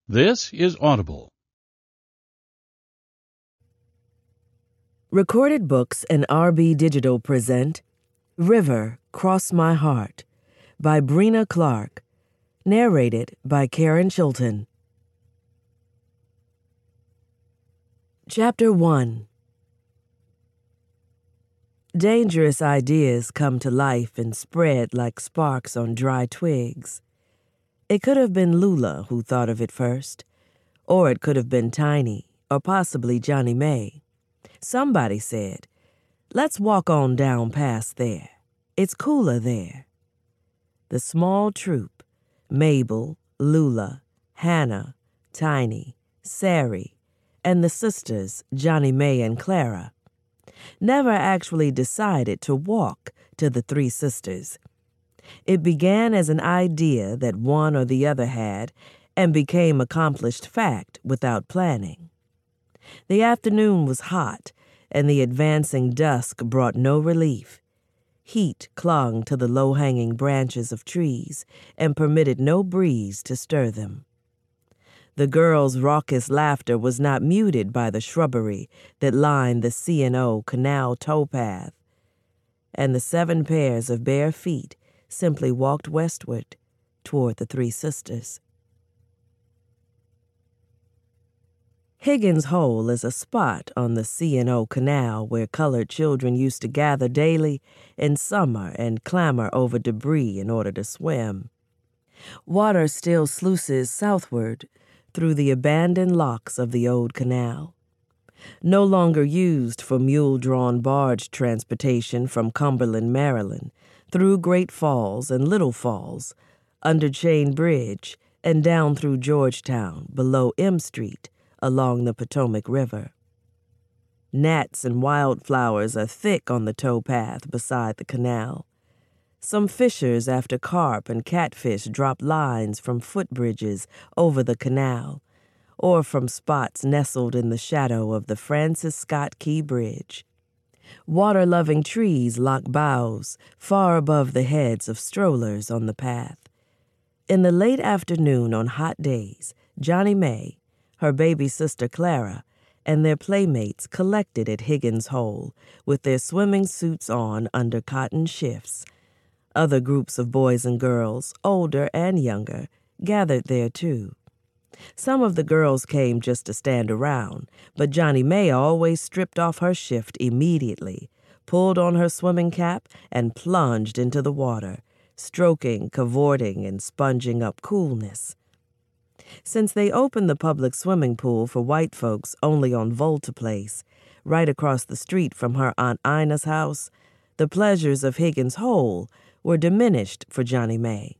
This is Audible. Recorded Books and RB Digital present River, Cross My Heart by Brina Clark, narrated by Karen Chilton. Chapter 1. Dangerous ideas come to life and spread like sparks on dry twigs. It could have been Lula who thought of it first, or it could have been Tiny, or possibly Johnny May. Somebody said, "Let's walk on down past there. It's cooler there." The small troop, Mabel, Lula, Hannah, Tiny, Sari, and the sisters, Johnny May and Clara, never actually decided to walk to the Three Sisters. It began as an idea that one or the other had and became accomplished fact without planning. The afternoon was hot, and the advancing dusk brought no relief. Heat clung to the low-hanging branches of trees and permitted no breeze to stir them. The girls' raucous laughter was not muted by the shrubbery that lined the C&O Canal towpath, and the 7 pairs of bare feet simply walked westward toward the Three Sisters. Higgins Hole is a spot on the C&O Canal where colored children used to gather daily in summer and clamor over debris in order to swim. Water still sluices southward through the abandoned locks of the old canal. No longer used for mule-drawn barge transportation from Cumberland, Maryland, through Great Falls and Little Falls, under Chain Bridge, and down through Georgetown, below M Street, along the Potomac River. Gnats and wildflowers are thick on the towpath beside the canal. Some fishers after carp and catfish drop lines from footbridges over the canal, or from spots nestled in the shadow of the Francis Scott Key Bridge. Water-loving trees lock boughs far above the heads of strollers on the path. In the late afternoon on hot days, Johnny May, her baby sister Clara, and their playmates collected at Higgins Hole with their swimming suits on under cotton shifts. Other groups of boys and girls, older and younger, gathered there too. Some of the girls came just to stand around, but Johnny May always stripped off her shift immediately, pulled on her swimming cap, and plunged into the water, stroking, cavorting, and sponging up coolness. Since they opened the public swimming pool for white folks only on Volta Place, right across the street from her Aunt Ina's house, the pleasures of Higgins Hole were diminished for Johnny May.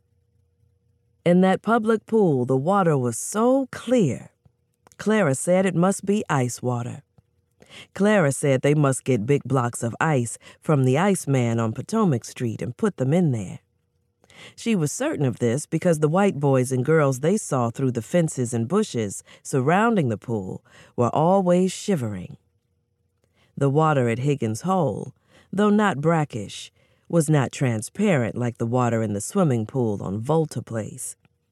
In that public pool, the water was so clear, Clara said it must be ice water. Clara said they must get big blocks of ice from the Iceman on Potomac Street and put them in there. She was certain of this because the white boys and girls they saw through the fences and bushes surrounding the pool were always shivering. The water at Higgins Hole, though not brackish, was not transparent like the water in the swimming pool on Volta Place.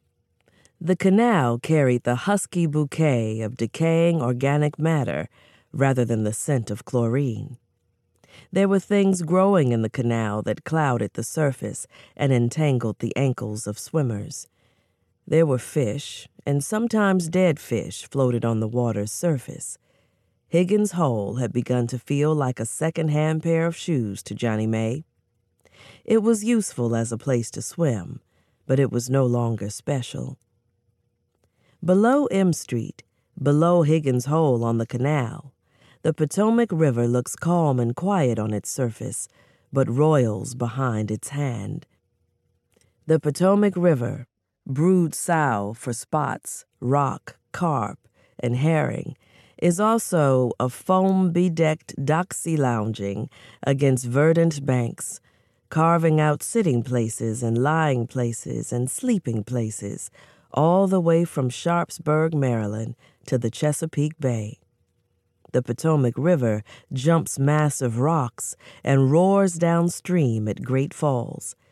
The canal carried the husky bouquet of decaying organic matter rather than the scent of chlorine. There were things growing in the canal that clouded the surface and entangled the ankles of swimmers. There were fish, and sometimes dead fish floated on the water's surface. Higgins Hole had begun to feel like a second-hand pair of shoes to Johnny May. It was useful as a place to swim, but it was no longer special. Below M Street, below Higgins Hole on the canal, the Potomac River looks calm and quiet on its surface, but roils behind its hand. The Potomac River, brewed sow for spots, rock, carp, and herring, is also a foam-bedecked doxy lounging against verdant banks, carving out sitting places and lying places and sleeping places, all the way from Sharpsburg, Maryland, to the Chesapeake Bay. The Potomac River jumps massive rocks and roars downstream at Great Falls.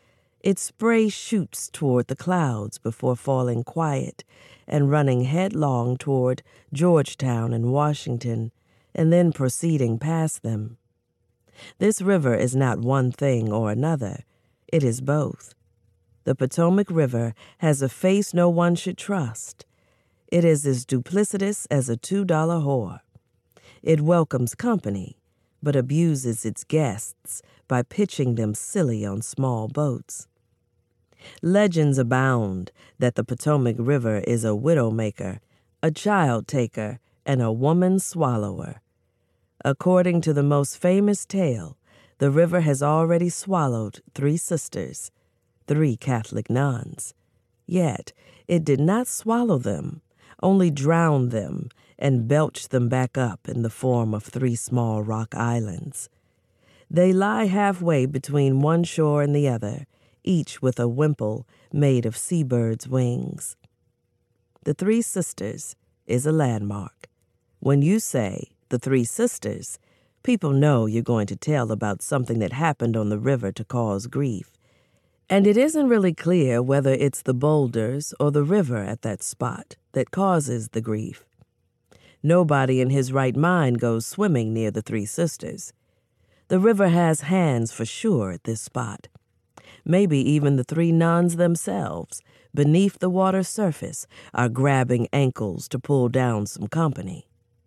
Its spray shoots toward the clouds before falling quiet and running headlong toward Georgetown and Washington, and then proceeding past them. This river is not one thing or another. It is both. The Potomac River has a face no one should trust. It is as duplicitous as a $2 whore. It welcomes company, but abuses its guests by pitching them silly on small boats. Legends abound that the Potomac River is a widowmaker, a child taker, and a woman swallower. According to the most famous tale, the river has already swallowed 3 sisters, 3 Catholic nuns. Yet it did not swallow them, only drowned them and belched them back up in the form of 3 small rock islands. They lie halfway between one shore and the other, each with a wimple made of seabirds' wings. The 3 Sisters is a landmark. When you say the 3 Sisters, people know you're going to tell about something that happened on the river to cause grief. And it isn't really clear whether it's the boulders or the river at that spot that causes the grief. Nobody in his right mind goes swimming near the 3 Sisters. The river has hands for sure at this spot. Maybe even the 3 nuns themselves, beneath the water's surface, are grabbing ankles to pull down some company.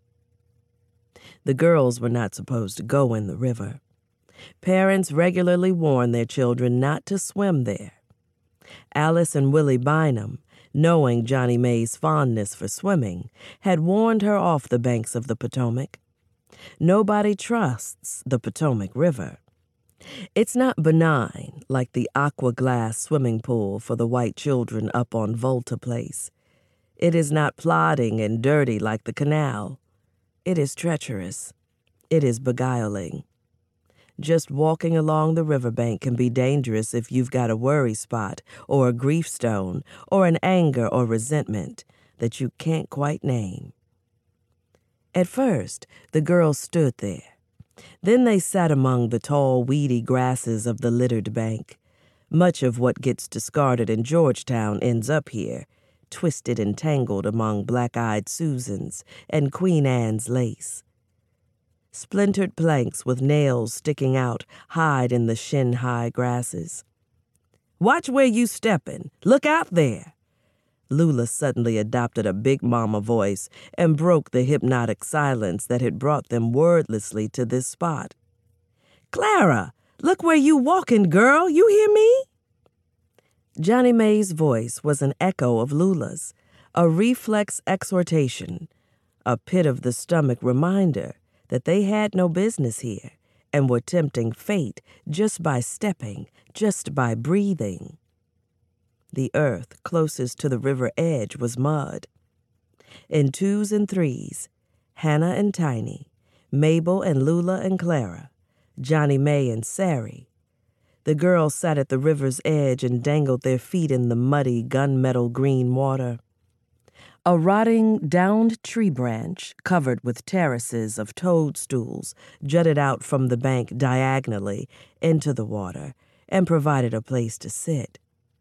The girls were not supposed to go in the river. Parents regularly warn their children not to swim there. Alice and Willie Bynum, knowing Johnny Mae's fondness for swimming, had warned her off the banks of the Potomac. Nobody trusts the Potomac River. It's not benign like the aqua glass swimming pool for the white children up on Volta Place. It is not plodding and dirty like the canal. It is treacherous. It is beguiling. Just walking along the riverbank can be dangerous if you've got a worry spot or a grief stone or an anger or resentment that you can't quite name. At first, the girls stood there. Then they sat among the tall, weedy grasses of the littered bank. Much of what gets discarded in Georgetown ends up here, twisted and tangled among black-eyed Susans and Queen Anne's lace. Splintered planks with nails sticking out hide in the shin-high grasses. "Watch where you steppin'. Look out there." Lula suddenly adopted a big mama voice and broke the hypnotic silence that had brought them wordlessly to this spot. "Clara, look where you walkin', girl. You hear me?" Johnny Mae's voice was an echo of Lula's, a reflex exhortation, a pit-of-the-stomach reminder that they had no business here and were tempting fate just by stepping, just by breathing. The earth closest to the river edge was mud. In 2s and 3s, Hannah and Tiny, Mabel and Lula and Clara, Johnny Mae and Sari. The girls sat at the river's edge and dangled their feet in the muddy gunmetal green water. A rotting, downed tree branch, covered with terraces of toadstools, jutted out from the bank diagonally into the water and provided a place to sit.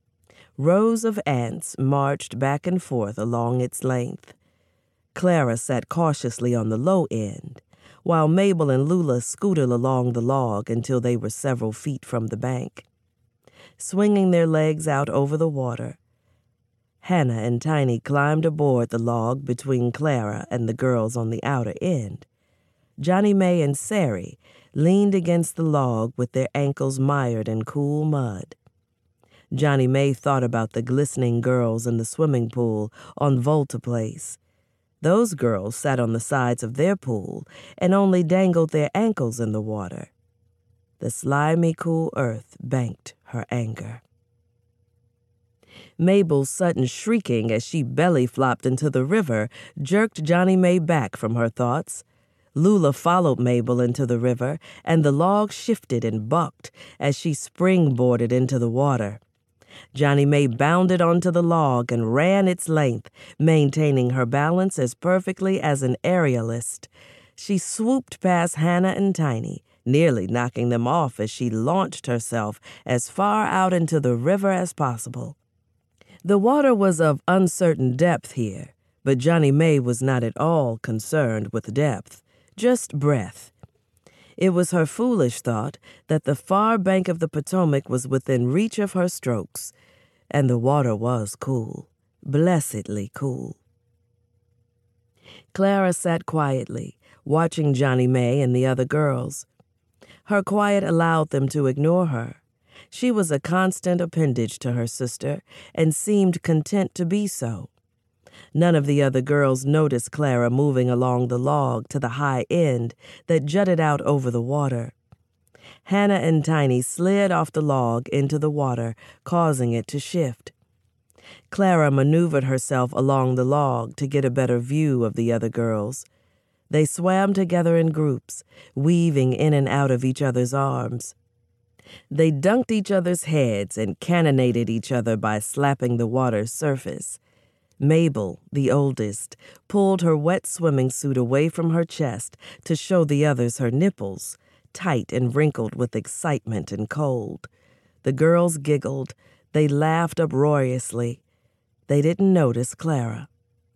Rows of ants marched back and forth along its length. Clara sat cautiously on the low end, while Mabel and Lula scooted along the log until they were several feet from the bank. Swinging their legs out over the water, Hannah and Tiny climbed aboard the log between Clara and the girls on the outer end. Johnny Mae and Sari leaned against the log with their ankles mired in cool mud. Johnny Mae thought about the glistening girls in the swimming pool on Volta Place. Those girls sat on the sides of their pool and only dangled their ankles in the water. The slimy, cool earth banked her anger. Mabel's sudden shrieking as she belly-flopped into the river jerked Johnny Mae back from her thoughts. Lula followed Mabel into the river, and the log shifted and bucked as she springboarded into the water. Johnny Mae bounded onto the log and ran its length, maintaining her balance as perfectly as an aerialist. She swooped past Hannah and Tiny, nearly knocking them off as she launched herself as far out into the river as possible. The water was of uncertain depth here, but Johnny May was not at all concerned with depth, just breadth. It was her foolish thought that the far bank of the Potomac was within reach of her strokes, and the water was cool, blessedly cool. Clara sat quietly, watching Johnny May and the other girls. Her quiet allowed them to ignore her. She was a constant appendage to her sister and seemed content to be so. None of the other girls noticed Clara moving along the log to the high end that jutted out over the water. Hannah and Tiny slid off the log into the water, causing it to shift. Clara maneuvered herself along the log to get a better view of the other girls. They swam together in groups, weaving in and out of each other's arms. They dunked each other's heads and cannonaded each other by slapping the water's surface. Mabel, the oldest, pulled her wet swimming suit away from her chest to show the others her nipples, tight and wrinkled with excitement and cold. The girls giggled. They laughed uproariously. They didn't notice Clara.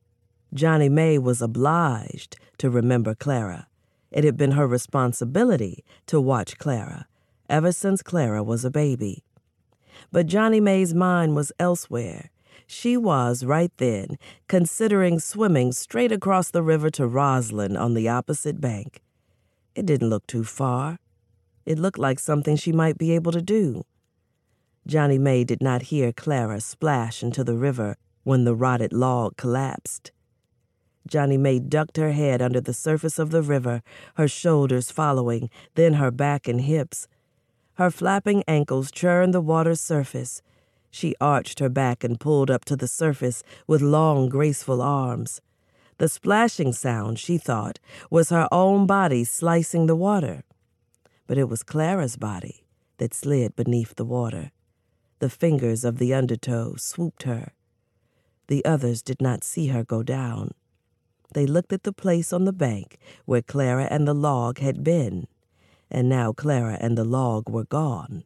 Johnny May was obliged to remember Clara. It had been her responsibility to watch Clara, ever since Clara was a baby. But Johnny May's mind was elsewhere. She was, right then, considering swimming straight across the river to Roslyn on the opposite bank. It didn't look too far. It looked like something she might be able to do. Johnny May did not hear Clara splash into the river when the rotted log collapsed. Johnny May ducked her head under the surface of the river, her shoulders following, then her back and hips. Her flapping ankles churned the water's surface. She arched her back and pulled up to the surface with long, graceful arms. The splashing sound, she thought, was her own body slicing the water. But it was Clara's body that slid beneath the water. The fingers of the undertow swooped her. The others did not see her go down. They looked at the place on the bank where Clara and the log had been, and now Clara and the log were gone.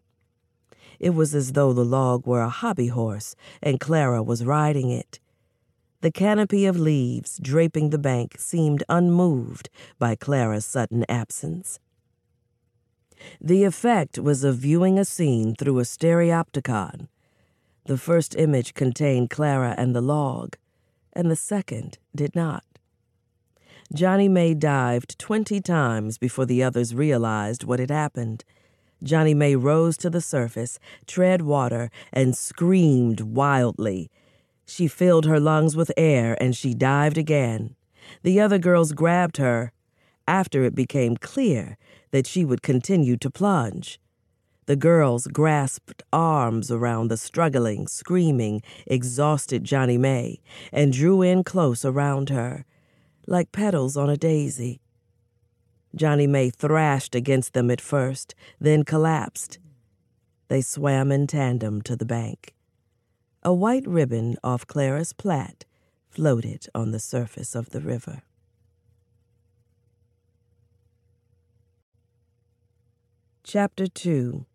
It was as though the log were a hobby horse and Clara was riding it. The canopy of leaves draping the bank seemed unmoved by Clara's sudden absence. The effect was of viewing a scene through a stereopticon. The first image contained Clara and the log, and the second did not. Johnny May dived 20 times before the others realized what had happened. Johnny May rose to the surface, tread water, and screamed wildly. She filled her lungs with air, and she dived again. The other girls grabbed her after it became clear that she would continue to plunge. The girls grasped arms around the struggling, screaming, exhausted Johnny May and drew in close around her, like petals on a daisy. Johnny May thrashed against them at first, then collapsed. They swam in tandem to the bank. A white ribbon off Clara's plait floated on the surface of the river. Chapter 2.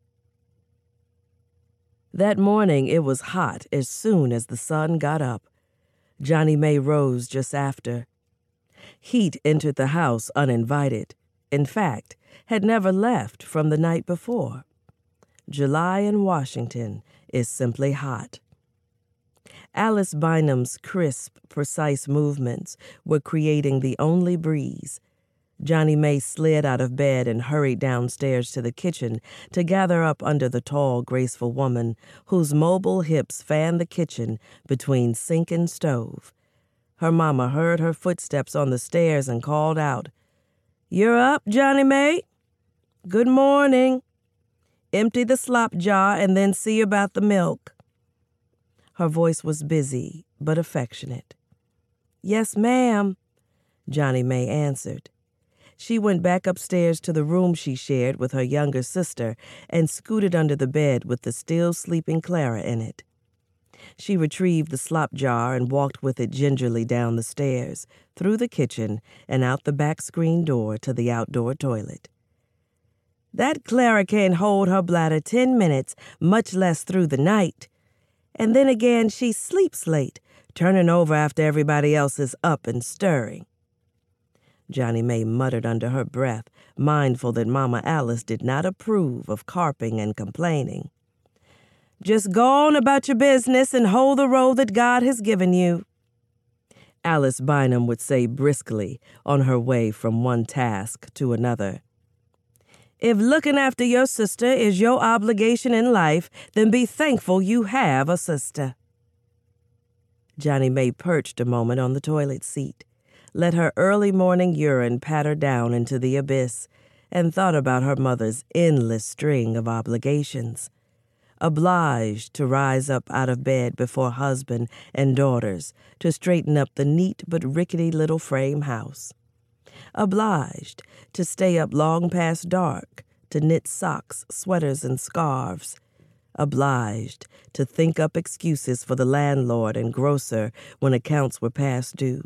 That morning it was hot as soon as the sun got up. Johnny May rose just after. Heat entered the house uninvited. In fact, had never left from the night before. July in Washington is simply hot. Alice Bynum's crisp, precise movements were creating the only breeze. Johnny May slid out of bed and hurried downstairs to the kitchen to gather up under the tall, graceful woman whose mobile hips fanned the kitchen between sink and stove. Her mama heard her footsteps on the stairs and called out, "You're up, Johnny May? Good morning. Empty the slop jar and then see about the milk." Her voice was busy but affectionate. "Yes, ma'am," Johnny May answered. She went back upstairs to the room she shared with her younger sister and scooted under the bed with the still sleeping Clara in it. She retrieved the slop jar and walked with it gingerly down the stairs, through the kitchen, and out the back screen door to the outdoor toilet. That Clara can't hold her bladder 10 minutes, much less through the night. And then again, she sleeps late, turning over after everybody else is up and stirring." Johnny May muttered under her breath, mindful that Mama Alice did not approve of carping and complaining. "Just go on about your business and hold the role that God has given you," Alice Bynum would say briskly on her way from one task to another. "If looking after your sister is your obligation in life, then be thankful you have a sister." Johnny May perched a moment on the toilet seat, let her early morning urine patter down into the abyss, and thought about her mother's endless string of obligations. Obliged to rise up out of bed before husband and daughters to straighten up the neat but rickety little frame house. Obliged to stay up long past dark to knit socks, sweaters, and scarves. Obliged to think up excuses for the landlord and grocer when accounts were past due.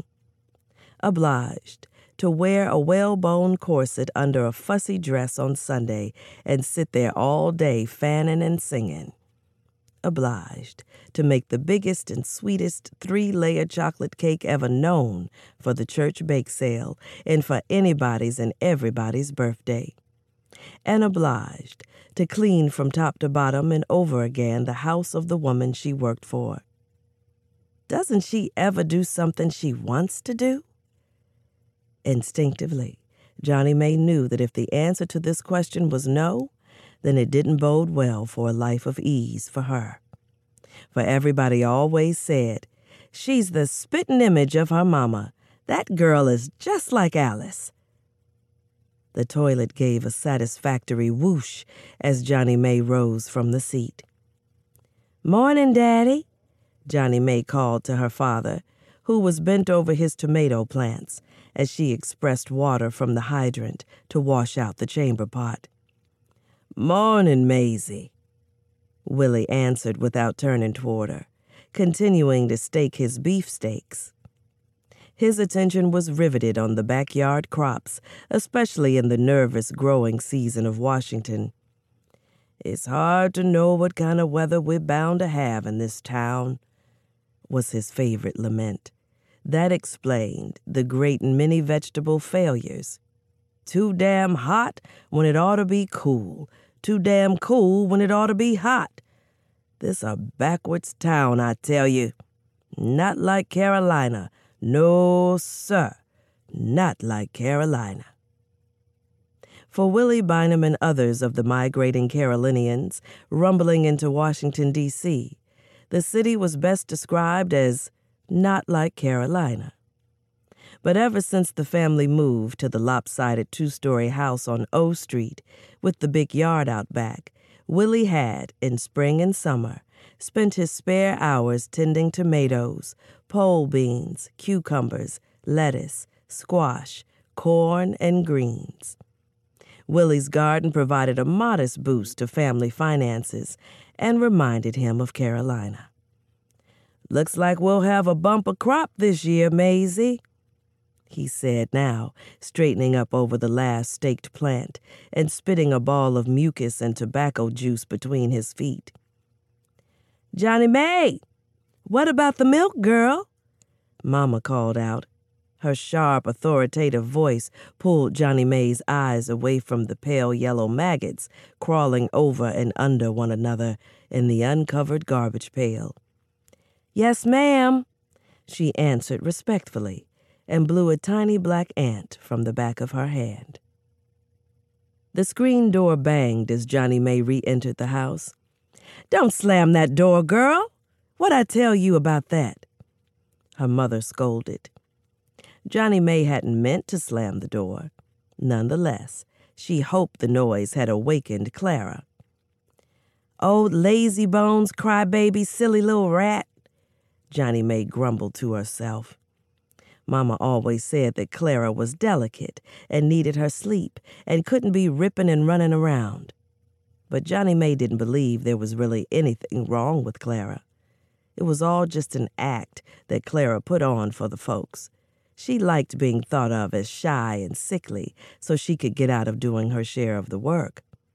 Obliged to wear a whalebone corset under a fussy dress on Sunday and sit there all day fanning and singing. Obliged to make the biggest and sweetest 3-layer chocolate cake ever known for the church bake sale and for anybody's and everybody's birthday. And obliged to clean from top to bottom and over again the house of the woman she worked for. Doesn't she ever do something she wants to do? Instinctively, Johnny May knew that if the answer to this question was no, then it didn't bode well for a life of ease for her. For everybody always said, "She's the spitting image of her mama. That girl is just like Alice." The toilet gave a satisfactory whoosh as Johnny May rose from the seat. "Morning, Daddy," Johnny May called to her father, who was bent over his tomato plants as she expressed water from the hydrant to wash out the chamber pot. "Morning, Maisie," Willie answered without turning toward her, continuing to stake his beefsteaks. His attention was riveted on the backyard crops, especially in the nervous growing season of Washington. "It's hard to know what kind of weather we're bound to have in this town," was his favorite lament. That explained the great and many vegetable failures. Too damn hot when it ought to be cool. Too damn cool when it ought to be hot. This a backwards town, I tell you. Not like Carolina. No, sir. Not like Carolina. For Willie Bynum and others of the migrating Carolinians rumbling into Washington, D.C., the city was best described as not like Carolina. But ever since the family moved to the lopsided 2-story house on O Street with the big yard out back, Willie had, in spring and summer, spent his spare hours tending tomatoes, pole beans, cucumbers, lettuce, squash, corn, and greens. Willie's garden provided a modest boost to family finances and reminded him of Carolina. "Looks like we'll have a bumper crop this year, Maisie," he said now, straightening up over the last staked plant and spitting a ball of mucus and tobacco juice between his feet. "Johnny May, what about the milk, girl?" Mama called out. Her sharp, authoritative voice pulled Johnny May's eyes away from the pale yellow maggots crawling over and under one another in the uncovered garbage pail. "Yes, ma'am," she answered respectfully and blew a tiny black ant from the back of her hand. The screen door banged as Johnny May re-entered the house. "Don't slam that door, girl. What'd I tell you about that?" her mother scolded. Johnny May hadn't meant to slam the door. Nonetheless, she hoped the noise had awakened Clara. "Old lazy bones, crybaby, silly little rat," Johnny May grumbled to herself. Mama always said that Clara was delicate and needed her sleep and couldn't be ripping and running around. But Johnny May didn't believe there was really anything wrong with Clara. It was all just an act that Clara put on for the folks. She liked being thought of as shy and sickly so she could get out of doing her share of the work.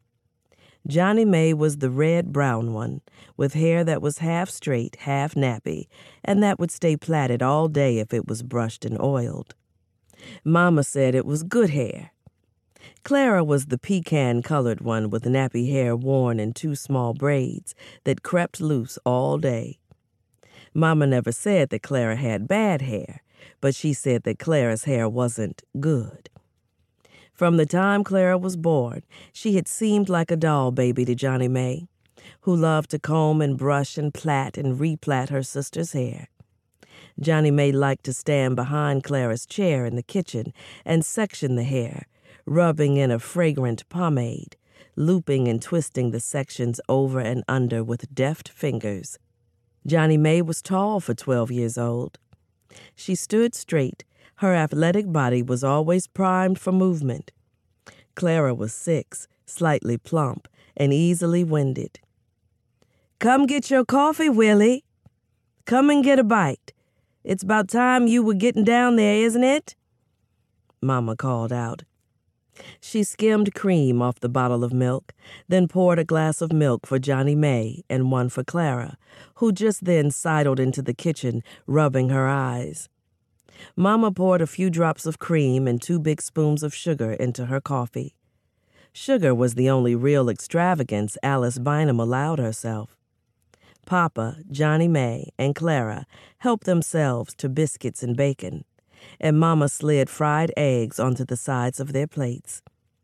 Johnny May was the red-brown one, with hair that was half straight, half nappy, and that would stay plaited all day if it was brushed and oiled. Mama said it was good hair. Clara was the pecan-colored one with nappy hair worn in 2 small braids that crept loose all day. Mama never said that Clara had bad hair, but she said that Clara's hair wasn't good. From the time Clara was born, she had seemed like a doll baby to Johnny May, who loved to comb and brush and plait and replait her sister's hair. Johnny May liked to stand behind Clara's chair in the kitchen and section the hair, rubbing in a fragrant pomade, looping and twisting the sections over and under with deft fingers. Johnny May was tall for 12 years old. She stood straight. Her athletic body was always primed for movement. Clara was 6, slightly plump, and easily winded. "Come get your coffee, Willie. Come and get a bite. It's about time you were getting down there, isn't it?" Mama called out. She skimmed cream off the bottle of milk, then poured a glass of milk for Johnny May and one for Clara, who just then sidled into the kitchen, rubbing her eyes. Mama poured a few drops of cream and 2 big spoons of sugar into her coffee. Sugar was the only real extravagance Alice Bynum allowed herself. Papa, Johnny May, and Clara helped themselves to biscuits and bacon, and Mama slid fried eggs onto the sides of their plates.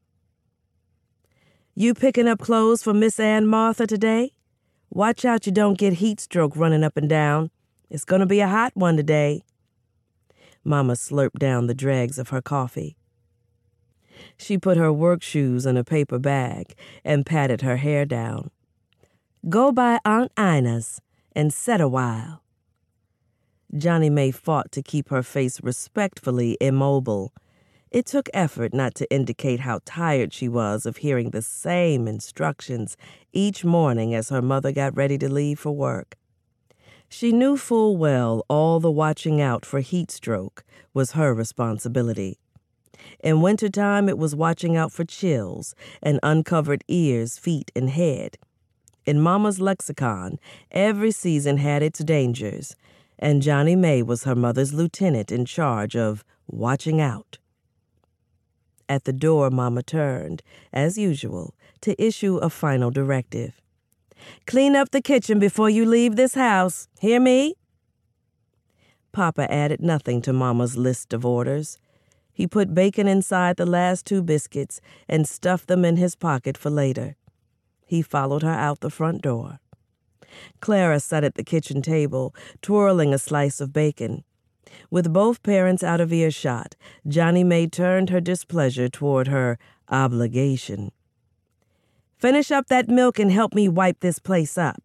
"You picking up clothes for Miss Ann Martha today? Watch out you don't get heat stroke running up and down. It's going to be a hot one today." Mama slurped down the dregs of her coffee. She put her work shoes in a paper bag and patted her hair down. "Go by Aunt Ina's and set a while." Johnny May fought to keep her face respectfully immobile. It took effort not to indicate how tired she was of hearing the same instructions each morning as her mother got ready to leave for work. She knew full well all the watching out for heat stroke was her responsibility. In wintertime, it was watching out for chills and uncovered ears, feet, and head. In Mama's lexicon, every season had its dangers, and Johnny May was her mother's lieutenant in charge of watching out. At the door, Mama turned, as usual, to issue a final directive. "Clean up the kitchen before you leave this house. Hear me?" Papa added nothing to Mama's list of orders. He put bacon inside the last 2 biscuits and stuffed them in his pocket for later. He followed her out the front door. Clara sat at the kitchen table, twirling a slice of bacon. With both parents out of earshot, Johnny May turned her displeasure toward her obligation. "Finish up that milk and help me wipe this place up."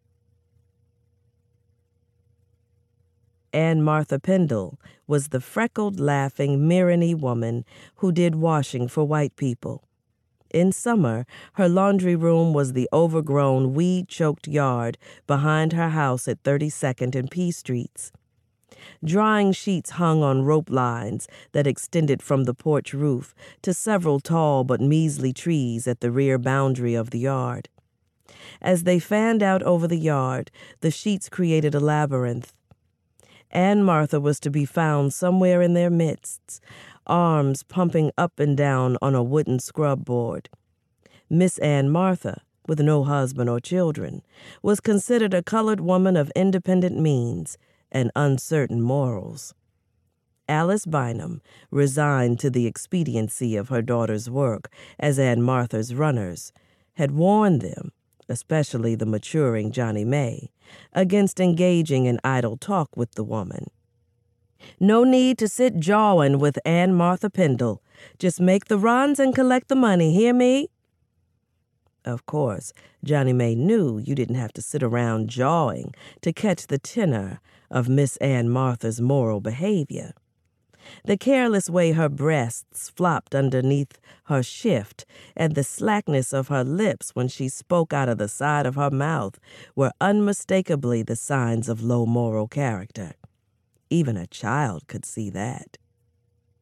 Ann Martha Pendle was the freckled, laughing, Mirany woman who did washing for white people. In summer, her laundry room was the overgrown, weed-choked yard behind her house at 32nd and P Streets. Drying sheets hung on rope lines that extended from the porch roof to several tall but measly trees at the rear boundary of the yard. As they fanned out over the yard, the sheets created a labyrinth. Ann Martha was to be found somewhere in their midst, arms pumping up and down on a wooden scrub board. Miss Ann Martha, with no husband or children, was considered a colored woman of independent means and uncertain morals. Alice Bynum, resigned to the expediency of her daughter's work as Ann Martha's runners, had warned them, especially the maturing Johnny May, against engaging in idle talk with the woman. "No need to sit jawing with Ann Martha Pendle. Just make the runs and collect the money, hear me?" Of course, Johnny May knew you didn't have to sit around jawing to catch the tenor of Miss Ann Martha's moral behavior. The careless way her breasts flopped underneath her shift and the slackness of her lips when she spoke out of the side of her mouth were unmistakably the signs of low moral character. Even a child could see that.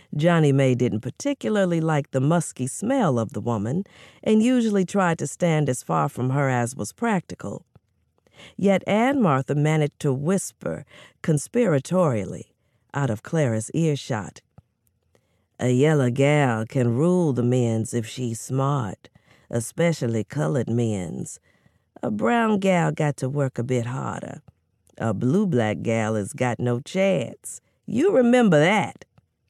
Johnny May didn't particularly like the musky smell of the woman and usually tried to stand as far from her as was practical. Yet Aunt Martha managed to whisper conspiratorially out of Clara's earshot, "A yellow gal can rule the men's if she's smart, especially colored men's. A brown gal got to work a bit harder. A blue-black gal has got no chance. You remember that."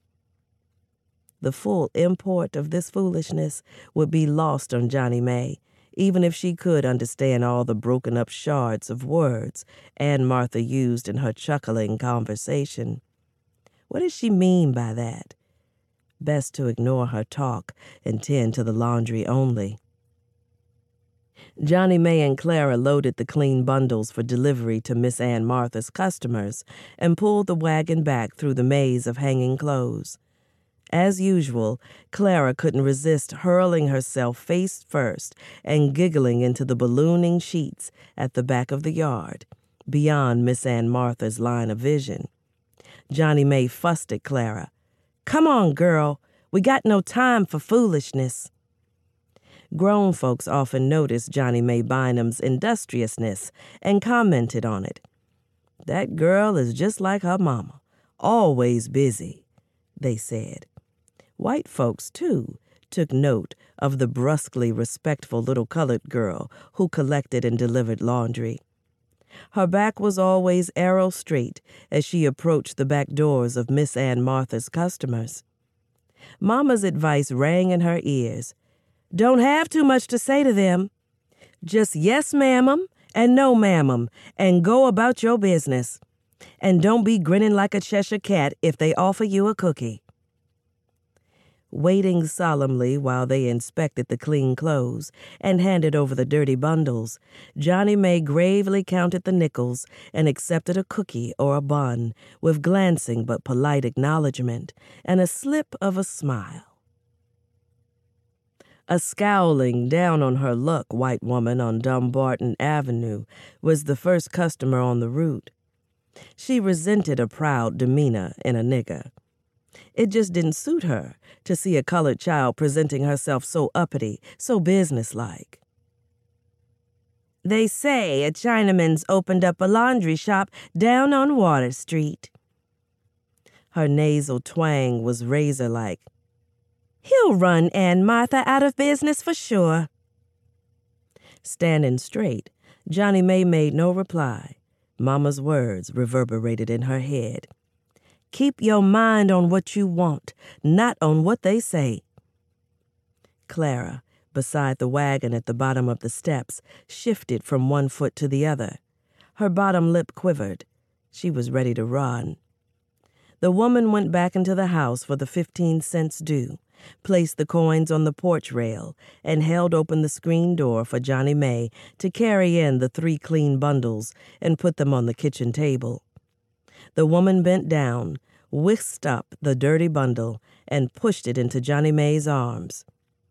The full import of this foolishness would be lost on Johnny May, even if she could understand all the broken-up shards of words Aunt Martha used in her chuckling conversation. What did she mean by that? Best to ignore her talk and tend to the laundry only. Johnny May and Clara loaded the clean bundles for delivery to Miss Aunt Martha's customers and pulled the wagon back through the maze of hanging clothes. As usual, Clara couldn't resist hurling herself face first and giggling into the ballooning sheets at the back of the yard, beyond Miss Aunt Martha's line of vision. Johnny May fussed at Clara. "Come on, girl. We got no time for foolishness." Grown folks often noticed Johnny May Bynum's industriousness and commented on it. "That girl is just like her mama, always busy," they said. White folks, too, took note of the brusquely respectful little colored girl who collected and delivered laundry. Her back was always arrow straight as she approached the back doors of Miss Aunt Martha's customers. Mama's advice rang in her ears. "Don't have too much to say to them. Just yes, ma'am, and no, ma'am, and go about your business. And don't be grinning like a Cheshire cat if they offer you a cookie." Waiting solemnly while they inspected the clean clothes and handed over the dirty bundles, Johnny May gravely counted the nickels and accepted a cookie or a bun with glancing but polite acknowledgement and a slip of a smile. A scowling, down-on-her-luck white woman on Dumbarton Avenue was the first customer on the route. She resented a proud demeanor in a nigger. It just didn't suit her to see a colored child presenting herself so uppity, so businesslike. "They say a Chinaman's opened up a laundry shop down on Water Street." Her nasal twang was razor-like. "He'll run Aunt Martha out of business for sure." Standing straight, Johnny May made no reply. Mama's words reverberated in her head. "Keep your mind on what you want, not on what they say." Clara, beside the wagon at the bottom of the steps, shifted from one foot to the other. Her bottom lip quivered. She was ready to run. The woman went back into the house for the 15 cents due, placed the coins on the porch rail, and held open the screen door for Johnny May to carry in the 3 clean bundles and put them on the kitchen table. The woman bent down, whisked up the dirty bundle, and pushed it into Johnny May's arms.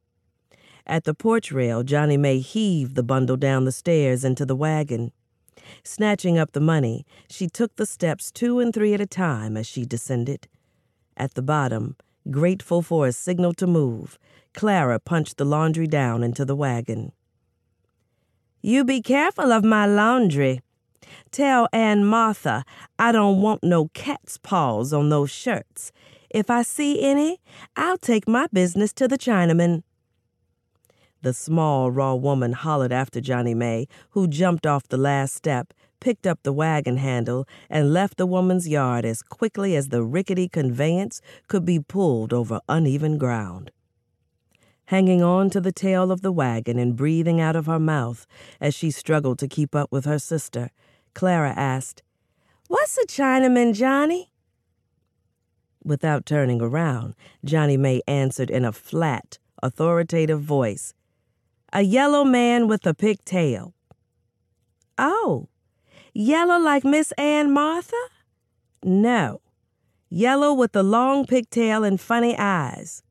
At the porch rail, Johnny May heaved the bundle down the stairs into the wagon. Snatching up the money, she took the steps 2 and 3 at a time as she descended. At the bottom, grateful for a signal to move, Clara punched the laundry down into the wagon. "You be careful of my laundry. Tell Aunt Martha I don't want no cat's paws on those shirts. If I see any, I'll take my business to the Chinaman." The small, raw woman hollered after Johnny May, who jumped off the last step, picked up the wagon handle, and left the woman's yard as quickly as the rickety conveyance could be pulled over uneven ground. Hanging on to the tail of the wagon and breathing out of her mouth as she struggled to keep up with her sister, Clara asked, "What's a Chinaman, Johnny?" Without turning around, Johnny May answered in a flat, authoritative voice, "A yellow man with a pigtail." "Oh, yellow like Miss Aunt Martha?" "No, yellow with a long pigtail and funny eyes."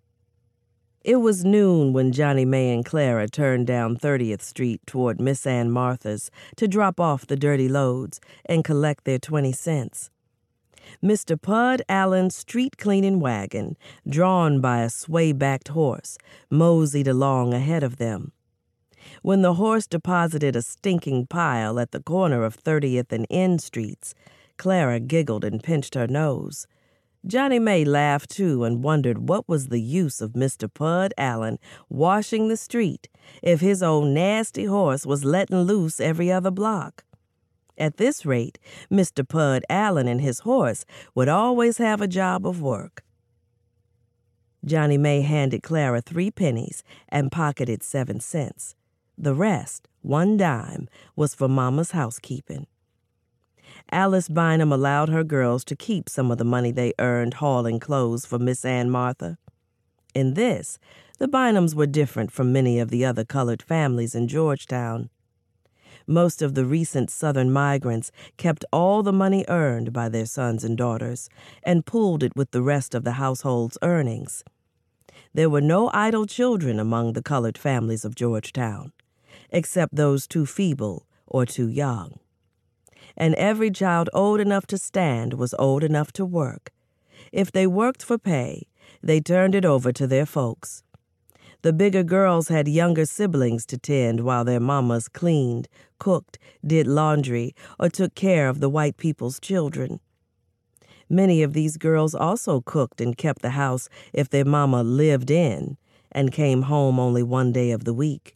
It was noon when Johnny May and Clara turned down 30th Street toward Miss Aunt Martha's to drop off the dirty loads and collect their 20 cents. Mr. Pud Allen's street-cleaning wagon, drawn by a sway-backed horse, moseyed along ahead of them. When the horse deposited a stinking pile at the corner of 30th and N Streets, Clara giggled and pinched her nose. Johnny May laughed too and wondered what was the use of Mr. Pud Allen washing the street if his old nasty horse was letting loose every other block. At this rate, Mr. Pud Allen and his horse would always have a job of work. Johnny May handed Clara 3 pennies and pocketed 7 cents. The rest, 1 dime, was for Mama's housekeeping. Alice Bynum allowed her girls to keep some of the money they earned hauling clothes for Miss Ann Martha. In this, the Bynums were different from many of the other colored families in Georgetown. Most of the recent Southern migrants kept all the money earned by their sons and daughters and pooled it with the rest of the household's earnings. There were no idle children among the colored families of Georgetown, except those too feeble or too young. And every child old enough to stand was old enough to work. If they worked for pay, they turned it over to their folks. The bigger girls had younger siblings to tend while their mamas cleaned, cooked, did laundry, or took care of the white people's children. Many of these girls also cooked and kept the house if their mama lived in and came home only 1 day of the week.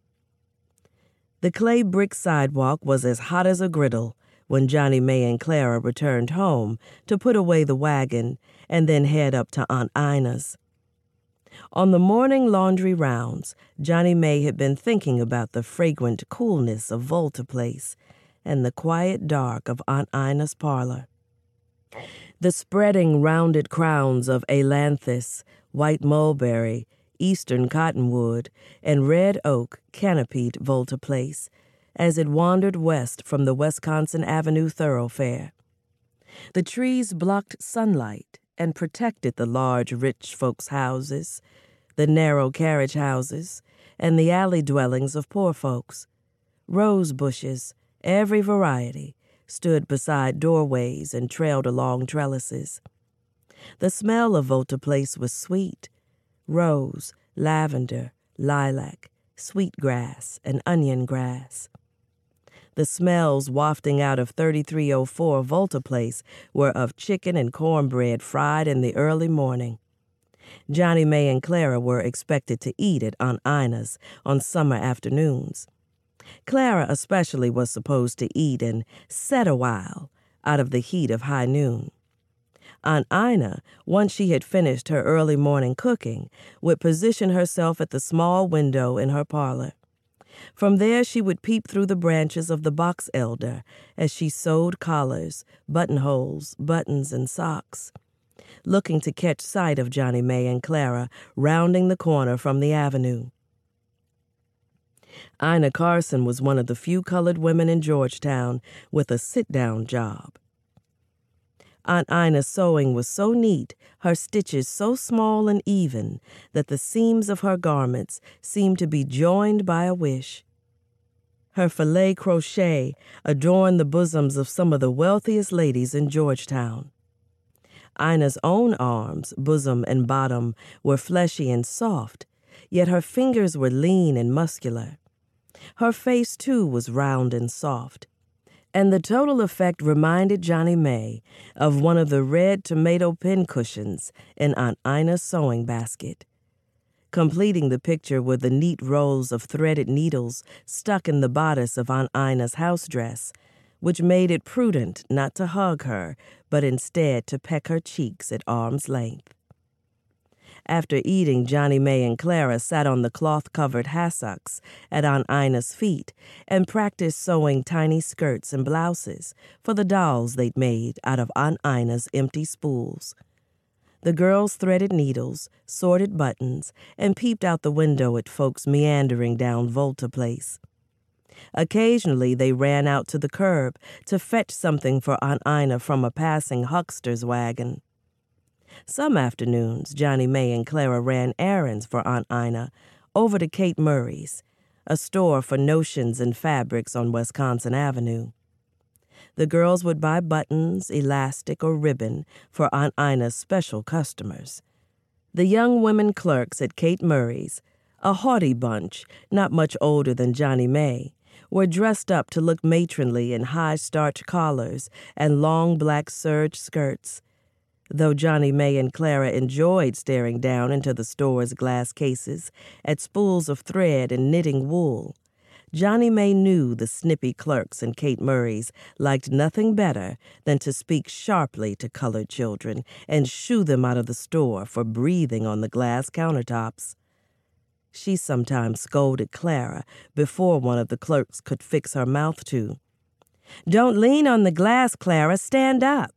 The clay brick sidewalk was as hot as a griddle when Johnny May and Clara returned home to put away the wagon and then head up to Aunt Ina's. On the morning laundry rounds, Johnny May had been thinking about the fragrant coolness of Volta Place and the quiet dark of Aunt Ina's parlor. The spreading rounded crowns of ailanthus, white mulberry, eastern cottonwood, and red oak canopied Volta Place as it wandered west from the Wisconsin Avenue thoroughfare. The trees blocked sunlight and protected the large rich folks' houses, the narrow carriage houses, and the alley dwellings of poor folks. Rose bushes, every variety, stood beside doorways and trailed along trellises. The smell of Volta Place was sweet: rose, lavender, lilac, sweetgrass, and onion grass. The smells wafting out of 3304 Volta Place were of chicken and cornbread fried in the early morning. Johnny May and Clara were expected to eat at Aunt Ina's on summer afternoons. Clara especially was supposed to eat and set a while out of the heat of high noon. Aunt Ina, once she had finished her early morning cooking, would position herself at the small window in her parlor. From there she would peep through the branches of the box elder as she sewed collars, buttonholes, buttons, and socks, looking to catch sight of Johnny May and Clara rounding the corner from the avenue. Ina Carson was one of the few colored women in Georgetown with a sit-down job. Aunt Ina's sewing was so neat, her stitches so small and even, that the seams of her garments seemed to be joined by a wish. Her filet crochet adorned the bosoms of some of the wealthiest ladies in Georgetown. Ina's own arms, bosom, and bottom were fleshy and soft, yet her fingers were lean and muscular. Her face, too, was round and soft, and the total effect reminded Johnny May of one of the red tomato pincushions in Aunt Ina's sewing basket. Completing the picture were the neat rows of threaded needles stuck in the bodice of Aunt Ina's house dress, which made it prudent not to hug her, but instead to peck her cheeks at arm's length. After eating, Johnny May and Clara sat on the cloth-covered hassocks at Aunt Ina's feet and practiced sewing tiny skirts and blouses for the dolls they'd made out of Aunt Ina's empty spools. The girls threaded needles, sorted buttons, and peeped out the window at folks meandering down Volta Place. Occasionally they ran out to the curb to fetch something for Aunt Ina from a passing huckster's wagon. Some afternoons, Johnny May and Clara ran errands for Aunt Ina over to Kate Murray's, a store for notions and fabrics on Wisconsin Avenue. The girls would buy buttons, elastic, or ribbon for Aunt Ina's special customers. The young women clerks at Kate Murray's, a haughty bunch, not much older than Johnny May, were dressed up to look matronly in high starch collars and long black serge skirts. Though Johnny May and Clara enjoyed staring down into the store's glass cases at spools of thread and knitting wool, Johnny May knew the snippy clerks in Kate Murray's liked nothing better than to speak sharply to colored children and shoo them out of the store for breathing on the glass countertops. She sometimes scolded Clara before one of the clerks could fix her mouth to. "Don't lean on the glass, Clara. Stand up."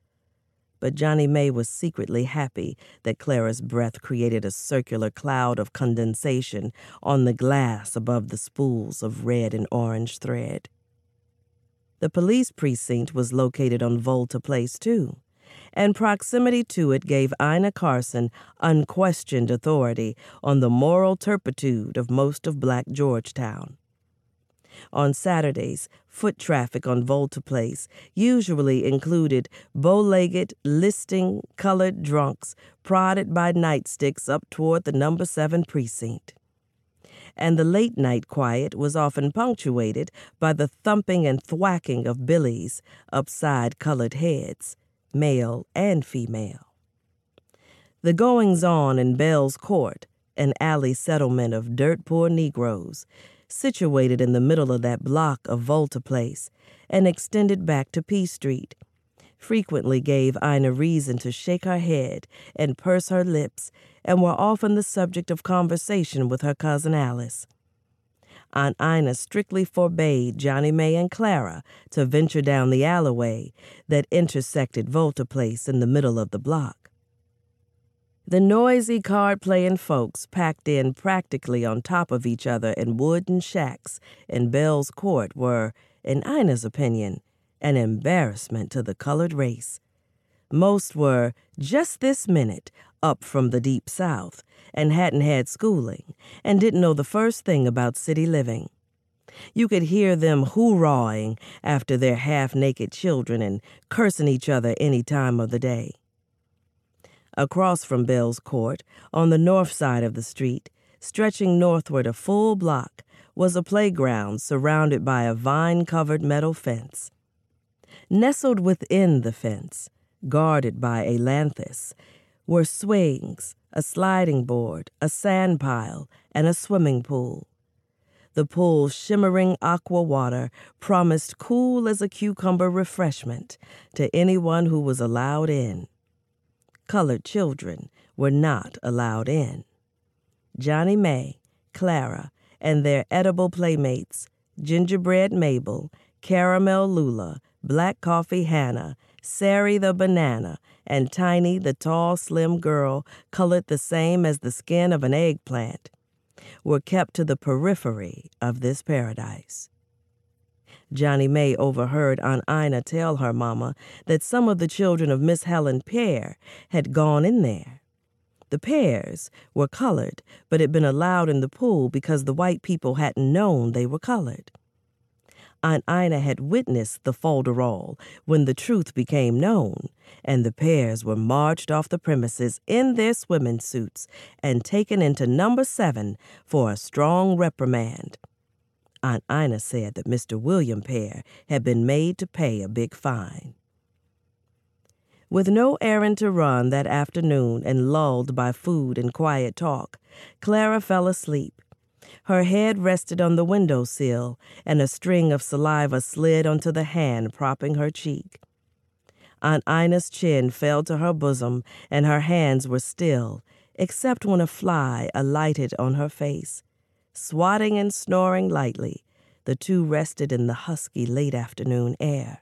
But Johnny May was secretly happy that Clara's breath created a circular cloud of condensation on the glass above the spools of red and orange thread. The police precinct was located on Volta Place, too, and proximity to it gave Ina Carson unquestioned authority on the moral turpitude of most of Black Georgetown. On Saturdays, foot traffic on Volta Place usually included bow-legged, listing, colored drunks prodded by nightsticks up toward the number 7 precinct. And the late-night quiet was often punctuated by the thumping and thwacking of billies upside colored heads, male and female. The goings-on in Bell's Court, an alley settlement of dirt-poor Negroes, situated in the middle of that block of Volta Place and extended back to P Street, frequently gave Ina reason to shake her head and purse her lips and were often the subject of conversation with her cousin Alice. Aunt Ina strictly forbade Johnny May and Clara to venture down the alleyway that intersected Volta Place in the middle of the block. The noisy card-playing folks packed in practically on top of each other in wooden shacks in Bell's Court were, in Ina's opinion, an embarrassment to the colored race. Most were, just this minute, up from the deep South and hadn't had schooling and didn't know the first thing about city living. You could hear them hoorahing after their half-naked children and cursing each other any time of the day. Across from Bell's Court, on the north side of the street, stretching northward a full block, was a playground surrounded by a vine-covered metal fence. Nestled within the fence, guarded by ailanthus, were swings, a sliding board, a sand pile, and a swimming pool. The pool's shimmering aqua water promised cool as a cucumber refreshment to anyone who was allowed in. Colored children were not allowed in. Johnny May, Clara, and their edible playmates, Gingerbread Mabel, Caramel Lula, Black Coffee Hannah, Sari the Banana, and Tiny the tall, slim girl colored the same as the skin of an eggplant, were kept to the periphery of this paradise. Johnny May overheard Aunt Ina tell her mama that some of the children of Miss Helen Pear had gone in there. The Pears were colored, but had been allowed in the pool because the white people hadn't known they were colored. Aunt Ina had witnessed the folderol when the truth became known, and the Pears were marched off the premises in their swimming suits and taken into number 7 for a strong reprimand. Aunt Ina said that Mr. William Pear had been made to pay a big fine. With no errand to run that afternoon and lulled by food and quiet talk, Clara fell asleep. Her head rested on the windowsill, and a string of saliva slid onto the hand propping her cheek. Aunt Ina's chin fell to her bosom, and her hands were still, except when a fly alighted on her face. Swatting and snoring lightly, the two rested in the husky late-afternoon air.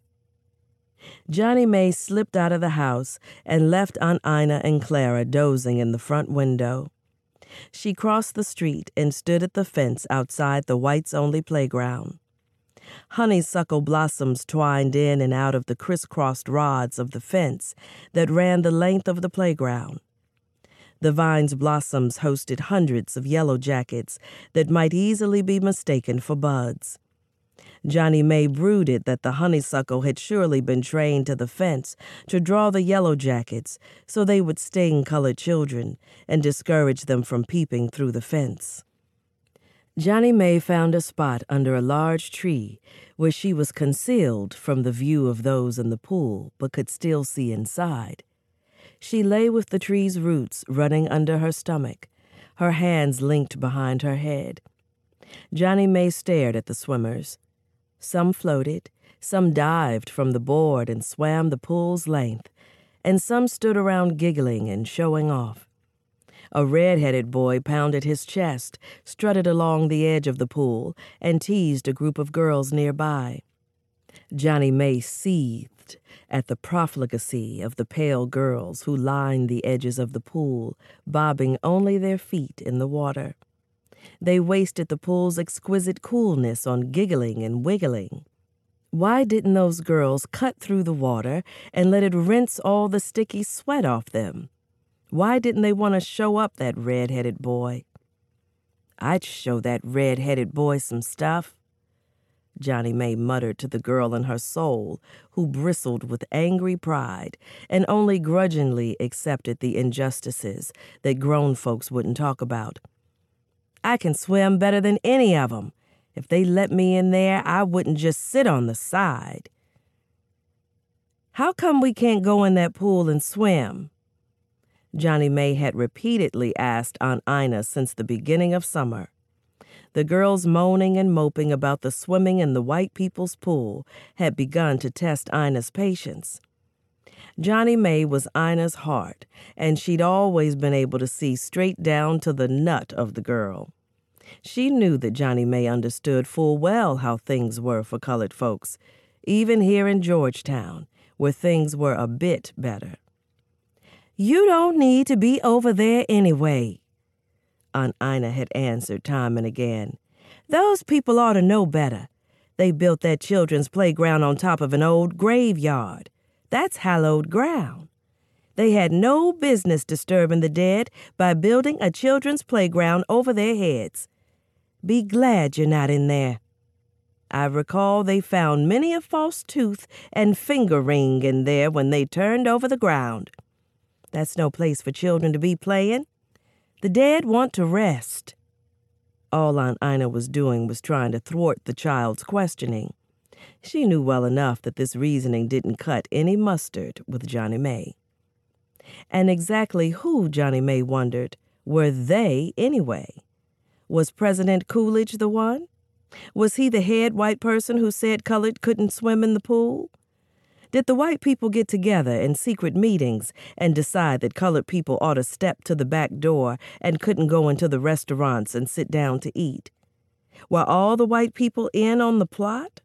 Johnny May slipped out of the house and left Aunt Ina and Clara dozing in the front window. She crossed the street and stood at the fence outside the whites-only playground. Honeysuckle blossoms twined in and out of the crisscrossed rods of the fence that ran the length of the playground. The vine's blossoms hosted hundreds of yellow jackets that might easily be mistaken for buds. Johnny May brooded that the honeysuckle had surely been trained to the fence to draw the yellow jackets so they would sting colored children and discourage them from peeping through the fence. Johnny May found a spot under a large tree where she was concealed from the view of those in the pool but could still see inside. She lay with the tree's roots running under her stomach, her hands linked behind her head. Johnny May stared at the swimmers. Some floated, some dived from the board and swam the pool's length, and some stood around giggling and showing off. A red-headed boy pounded his chest, strutted along the edge of the pool, and teased a group of girls nearby. Johnny May seethed at the profligacy of the pale girls who lined the edges of the pool, bobbing only their feet in the water. They wasted the pool's exquisite coolness on giggling and wiggling. Why didn't those girls cut through the water and let it rinse all the sticky sweat off them? Why didn't they want to show up that red-headed boy? I'd show that red-headed boy some stuff, Johnny May muttered to the girl in her soul, who bristled with angry pride and only grudgingly accepted the injustices that grown folks wouldn't talk about. I can swim better than any of 'em. If they let me in there, I wouldn't just sit on the side. How come we can't go in that pool and swim? Johnny May had repeatedly asked Aunt Ina since the beginning of summer. The girls moaning and moping about the swimming in the white people's pool had begun to test Ina's patience. Johnny May was Ina's heart, and she'd always been able to see straight down to the nut of the girl. She knew that Johnny May understood full well how things were for colored folks, even here in Georgetown, where things were a bit better. You don't need to be over there anyway, Aunt Ina had answered time and again. Those people ought to know better. They built that children's playground on top of an old graveyard. That's hallowed ground. They had no business disturbing the dead by building a children's playground over their heads. Be glad you're not in there. I recall they found many a false tooth and finger ring in there when they turned over the ground. That's no place for children to be playing. The dead want to rest. All Aunt Ina was doing was trying to thwart the child's questioning. She knew well enough that this reasoning didn't cut any mustard with Johnny May. And exactly who, Johnny May wondered, were they anyway? Was President Coolidge the one? Was he the head white person who said colored couldn't swim in the pool? Did the white people get together in secret meetings and decide that colored people ought to step to the back door and couldn't go into the restaurants and sit down to eat? Were all the white people in on the plot?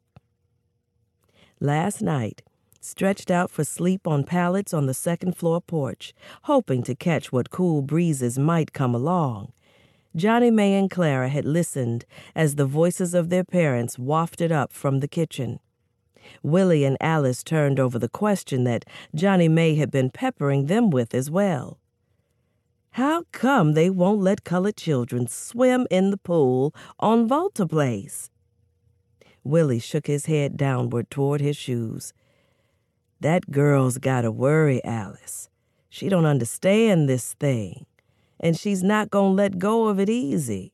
Last night, stretched out for sleep on pallets on the second-floor porch, hoping to catch what cool breezes might come along, Johnny May and Clara had listened as the voices of their parents wafted up from the kitchen. Willie and Alice turned over the question that Johnny May had been peppering them with as well. How come they won't let colored children swim in the pool on Volta Place? Willie shook his head downward toward his shoes. That girl's gotta worry, Alice. She don't understand this thing, and she's not gonna let go of it easy.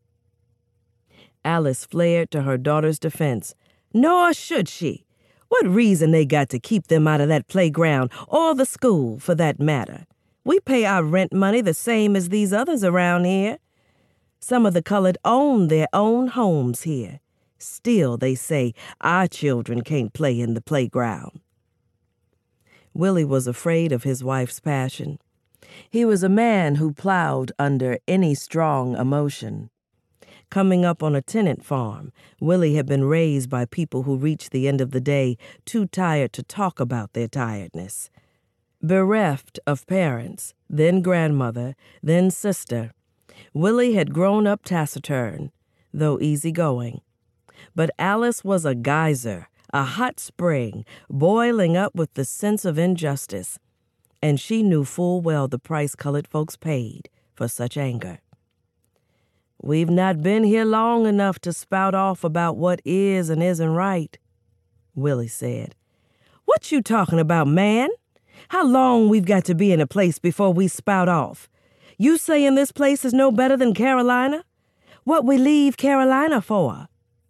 Alice flared to her daughter's defense. Nor should she. What reason they got to keep them out of that playground, or the school, for that matter? We pay our rent money the same as these others around here. Some of the colored own their own homes here. Still, they say our children can't play in the playground. Willie was afraid of his wife's passion. He was a man who plowed under any strong emotion. Coming up on a tenant farm, Willie had been raised by people who reached the end of the day too tired to talk about their tiredness. Bereft of parents, then grandmother, then sister, Willie had grown up taciturn, though easygoing. But Alice was a geyser, a hot spring, boiling up with the sense of injustice, and she knew full well the price colored folks paid for such anger. We've not been here long enough to spout off about what is and isn't right, Willie said. What you talking about, man? How long we've got to be in a place before we spout off? You saying this place is no better than Carolina? What we leave Carolina for?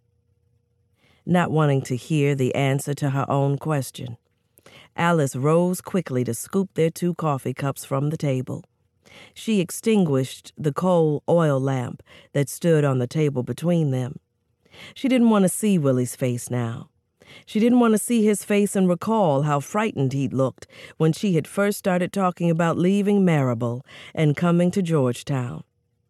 Not wanting to hear the answer to her own question, Alice rose quickly to scoop their 2 coffee cups from the table. She extinguished the coal oil lamp that stood on the table between them. She didn't want to see Willie's face now. She didn't want to see his face and recall how frightened he'd looked when she had first started talking about leaving Marrable and coming to Georgetown.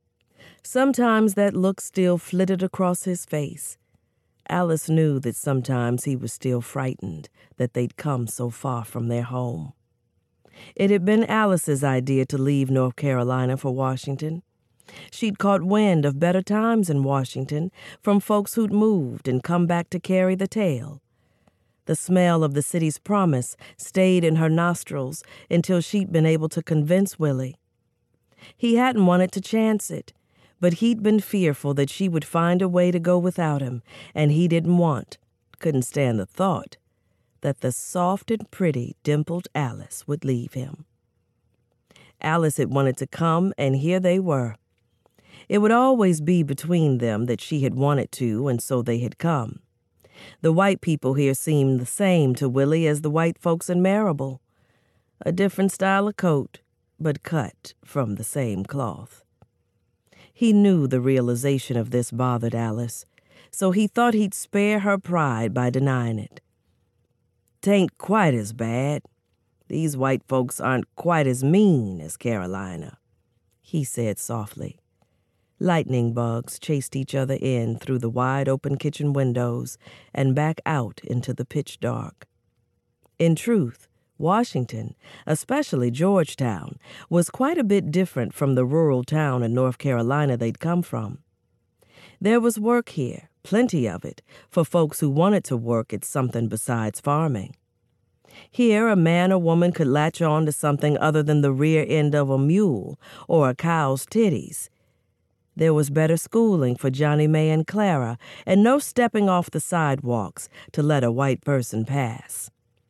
Sometimes that look still flitted across his face. Alice knew that sometimes he was still frightened that they'd come so far from their home. It had been Alice's idea to leave North Carolina for Washington. She'd caught wind of better times in Washington from folks who'd moved and come back to carry the tale. The smell of the city's promise stayed in her nostrils until she'd been able to convince Willie. He hadn't wanted to chance it, but he'd been fearful that she would find a way to go without him, and he couldn't stand the thought, that the soft and pretty, dimpled Alice would leave him. Alice had wanted to come, and here they were. It would always be between them that she had wanted to, and so they had come. The white people here seemed the same to Willie as the white folks in Marrable. A different style of coat, but cut from the same cloth. He knew the realization of this bothered Alice, so he thought he'd spare her pride by denying it. "'Tain't quite as bad. These white folks aren't quite as mean as Carolina," he said softly. Lightning bugs chased each other in through the wide-open kitchen windows and back out into the pitch dark. In truth, Washington, especially Georgetown, was quite a bit different from the rural town in North Carolina they'd come from. There was work here, plenty of it, for folks who wanted to work at something besides farming. Here, a man or woman could latch on to something other than the rear end of a mule or a cow's titties. There was better schooling for Johnny May and Clara, and no stepping off the sidewalks to let a white person pass.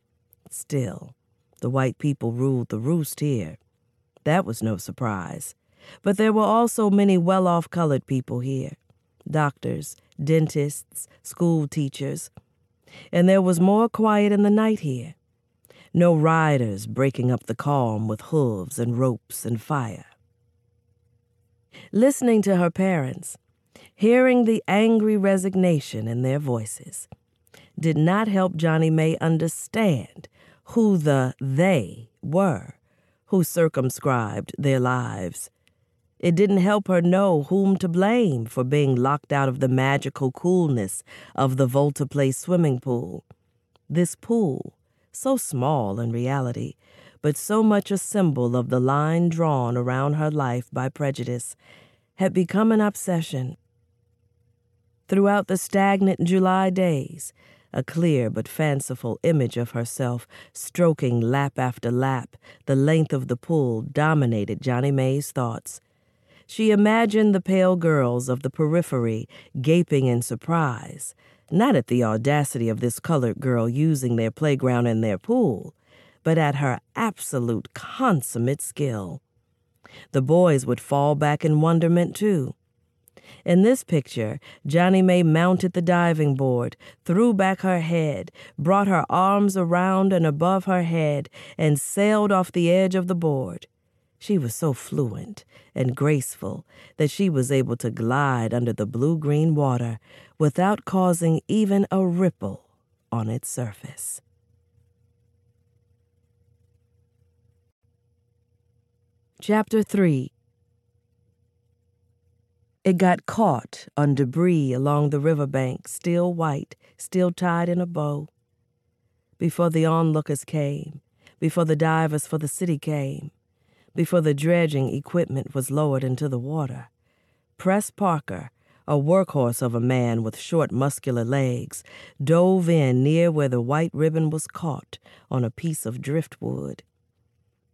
Still, the white people ruled the roost here. That was no surprise. But there were also many well-off colored people here. Doctors, dentists, school teachers. And there was more quiet in the night here. No riders breaking up the calm with hooves and ropes and fire. Listening to her parents, hearing the angry resignation in their voices, did not help Johnny May understand who the they were who circumscribed their lives. It didn't help her know whom to blame for being locked out of the magical coolness of the Volta Place swimming pool. This pool, so small in reality, but so much a symbol of the line drawn around her life by prejudice, had become an obsession. Throughout the stagnant July days, a clear but fanciful image of herself stroking lap after lap the length of the pool dominated Johnny May's thoughts. She imagined the pale girls of the periphery gaping in surprise, not at the audacity of this colored girl using their playground and their pool, but at her absolute consummate skill. The boys would fall back in wonderment, too. In this picture, Johnny May mounted the diving board, threw back her head, brought her arms around and above her head, and sailed off the edge of the board. She was so fluent and graceful that she was able to glide under the blue-green water without causing even a ripple on its surface. Chapter 3. It got caught on debris along the riverbank, still white, still tied in a bow. Before the onlookers came, before the divers for the city came, before the dredging equipment was lowered into the water, Press Parker, a workhorse of a man with short, muscular legs, dove in near where the white ribbon was caught on a piece of driftwood.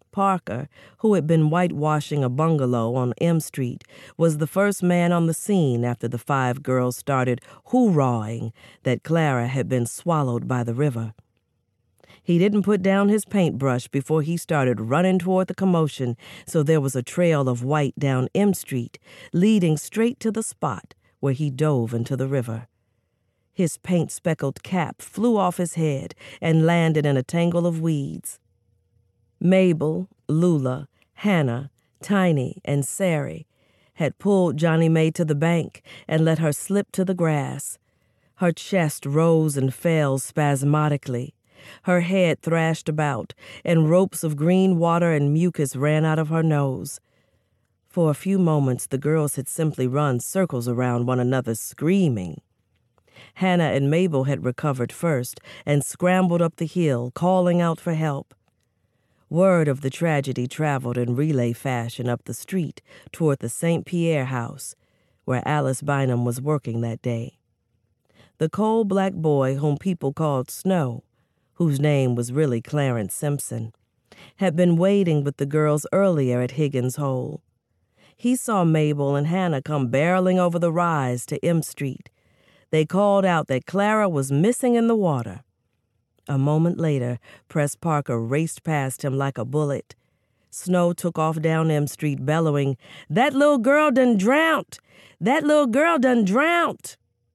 Parker, who had been whitewashing a bungalow on M Street, was the first man on the scene after the 5 girls started hoorahing that Clara had been swallowed by the river. He didn't put down his paintbrush before he started running toward the commotion, so there was a trail of white down M Street, leading straight to the spot where he dove into the river. His paint-speckled cap flew off his head and landed in a tangle of weeds. Mabel, Lula, Hannah, Tiny, and Sari had pulled Johnny May to the bank and let her slip to the grass. Her chest rose and fell spasmodically. Her head thrashed about, and ropes of green water and mucus ran out of her nose. For a few moments, the girls had simply run circles around one another, screaming. Hannah and Mabel had recovered first and scrambled up the hill, calling out for help. Word of the tragedy traveled in relay fashion up the street toward the St. Pierre house, where Alice Bynum was working that day. The coal-black boy whom people called Snow, whose name was really Clarence Simpson, had been waiting with the girls earlier at Higgins Hole. He saw Mabel and Hannah come barreling over the rise to M Street. They called out that Clara was missing in the water. A moment later, Press Parker raced past him like a bullet. Snow took off down M Street bellowing, "That little girl done drowned! That little girl done drowned!"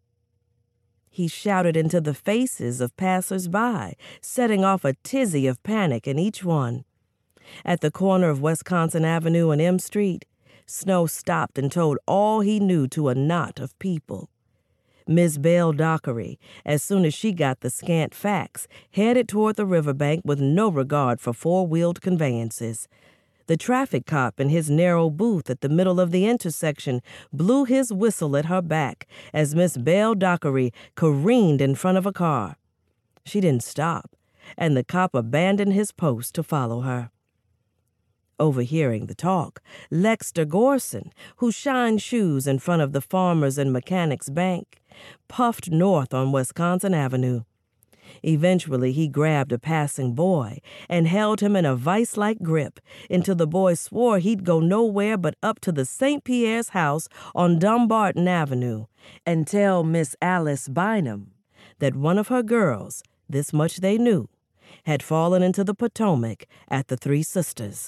He shouted into the faces of passers-by, setting off a tizzy of panic in each one. At the corner of Wisconsin Avenue and M Street, Snow stopped and told all he knew to a knot of people. Miss Belle Dockery, as soon as she got the scant facts, headed toward the riverbank with no regard for four-wheeled conveyances. The traffic cop in his narrow booth at the middle of the intersection blew his whistle at her back as Miss Belle Dockery careened in front of a car. She didn't stop, and the cop abandoned his post to follow her. Overhearing the talk, Lexter Gorson, who shined shoes in front of the Farmers and Mechanics Bank, puffed north on Wisconsin Avenue. Eventually, he grabbed a passing boy and held him in a vice-like grip until the boy swore he'd go nowhere but up to the St. Pierre's house on Dumbarton Avenue and tell Miss Alice Bynum that one of her girls, this much they knew, had fallen into the Potomac at the Three Sisters.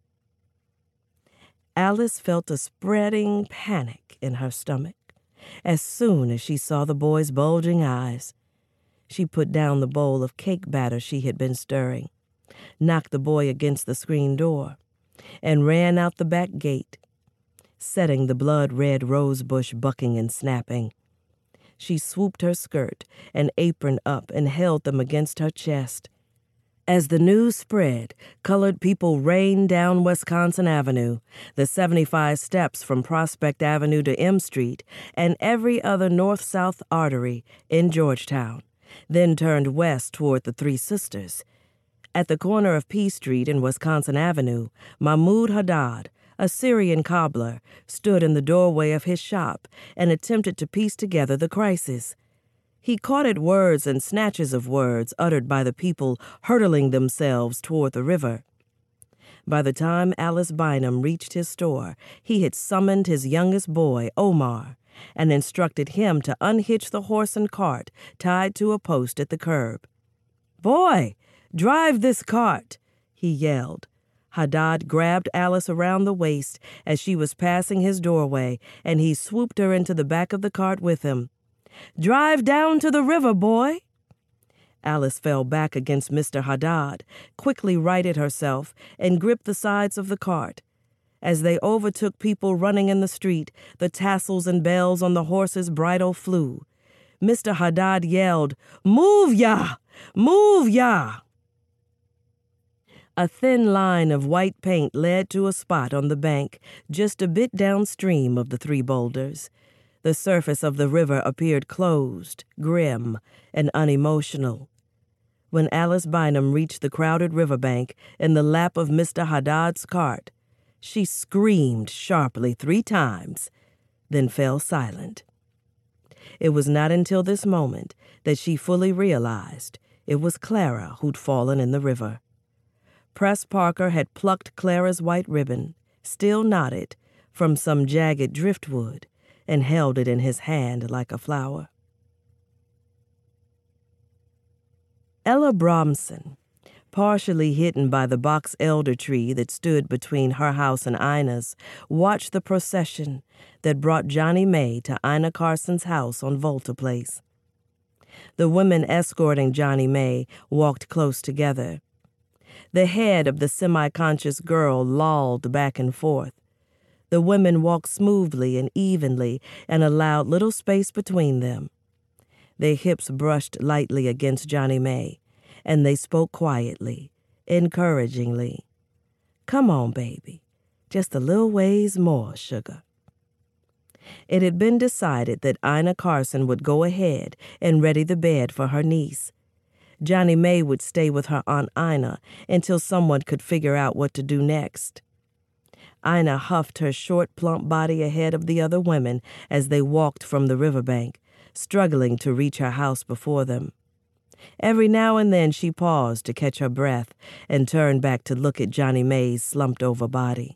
Alice felt a spreading panic in her stomach as soon as she saw the boy's bulging eyes. She put down the bowl of cake batter she had been stirring, knocked the boy against the screen door, and ran out the back gate, setting the blood-red rosebush bucking and snapping. She swooped her skirt and apron up and held them against her chest. As the news spread, colored people rained down Wisconsin Avenue, the 75 steps from Prospect Avenue to M Street, and every other north-south artery in Georgetown, then turned west toward the Three Sisters. At the corner of P Street and Wisconsin Avenue, Mahmoud Haddad, a Syrian cobbler, stood in the doorway of his shop and attempted to piece together the crisis. He caught at words and snatches of words uttered by the people hurtling themselves toward the river. By the time Alice Bynum reached his store, he had summoned his youngest boy, Omar, and instructed him to unhitch the horse and cart tied to a post at the curb. "Boy, drive this cart," he yelled. Haddad grabbed Alice around the waist as she was passing his doorway, and he swooped her into the back of the cart with him. "Drive down to the river, boy." Alice fell back against Mr. Haddad, quickly righted herself, and gripped the sides of the cart. As they overtook people running in the street, the tassels and bells on the horse's bridle flew. Mr. Haddad yelled, "Move ya! Move ya!" A thin line of white paint led to a spot on the bank just a bit downstream of the three boulders. The surface of the river appeared closed, grim, and unemotional. When Alice Bynum reached the crowded riverbank in the lap of Mr. Haddad's cart, she screamed sharply 3 times, then fell silent. It was not until this moment that she fully realized it was Clara who'd fallen in the river. Press Parker had plucked Clara's white ribbon, still knotted, from some jagged driftwood and held it in his hand like a flower. Ella Bromson, partially hidden by the box elder tree that stood between her house and Ina's, watched the procession that brought Johnny May to Ina Carson's house on Volta Place. The women escorting Johnny May walked close together. The head of the semi-conscious girl lolled back and forth. The women walked smoothly and evenly and allowed little space between them. Their hips brushed lightly against Johnny May, and they spoke quietly, encouragingly. "Come on, baby. Just a little ways more, sugar." It had been decided that Ina Carson would go ahead and ready the bed for her niece. Johnny May would stay with her Aunt Ina until someone could figure out what to do next. Ina huffed her short, plump body ahead of the other women as they walked from the riverbank, struggling to reach her house before them. Every now and then she paused to catch her breath and turned back to look at Johnny May's slumped-over body.